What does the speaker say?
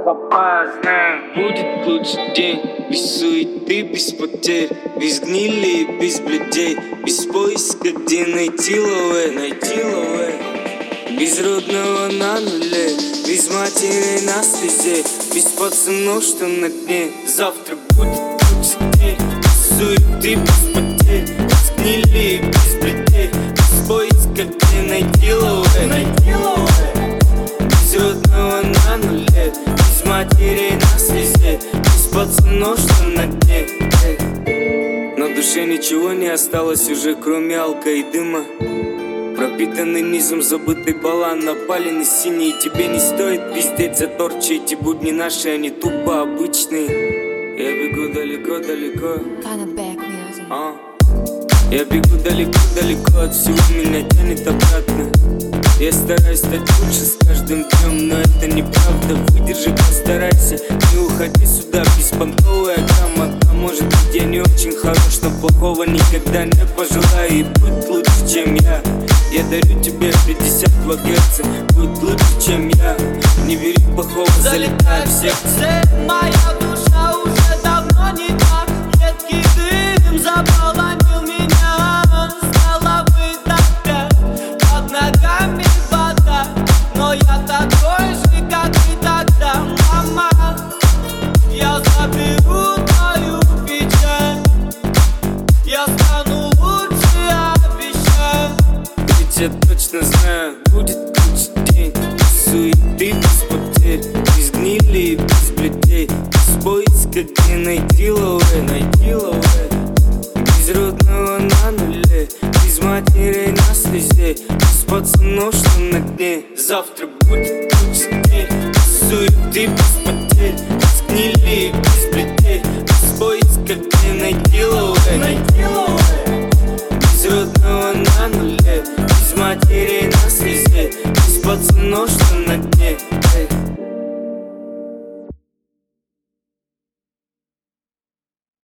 Будет лучший день, без суеты, без потерь, без гнили и без блюдей, без поиска, где найти лове. Без родного на нуле, без матери на слезе, без пацанов, что на дне. Завтра будет лучший день, без суеты, без потерь, без гнили и без блюдей, без поиска, где найти лове. Без родного на нуле, без матери на слезе, без пацанов, что на дне. На душе ничего не осталось уже, кроме алка и дыма. Пропитанный низом забытый балан, напаленный синий. Тебе не стоит пиздеть за торчи, эти будни наши, они тупо обычные. Я бегу далеко-далеко. Я бегу далеко-далеко, от всего меня тянет обратно. Я стараюсь стать лучше с каждым днем, но это неправда. Выдержи, постарайся, не уходи сюда беспонтовая грамота. Может быть, я не очень хорош, но плохого никогда не пожелаю. И будь лучше, чем я. Я дарю тебе 52 герца. Будь лучше, чем я. Не бери плохого, залетай в сердце. Моя душа уже давно не так. Едкий дым заполонил меня. Стало выдохнуть под ногами вода. Но я такой же, как и тогда, мама. Я заберу твою печаль. Я стану лучше, обещаю. Ведь я точно знаю, будет лучший день. Без суеты, без потерь, без гнили и без блюдей, без поиска, где найти лове. Без родного на нуле, без матери на слезе, без пацанов, что на дне. Завтра будет лучший день. Без суеты, без потерь, без гнили и без блюдей, без поиска, где найти лове. Без родного на нуле, без матери на слезе, без пацанов, что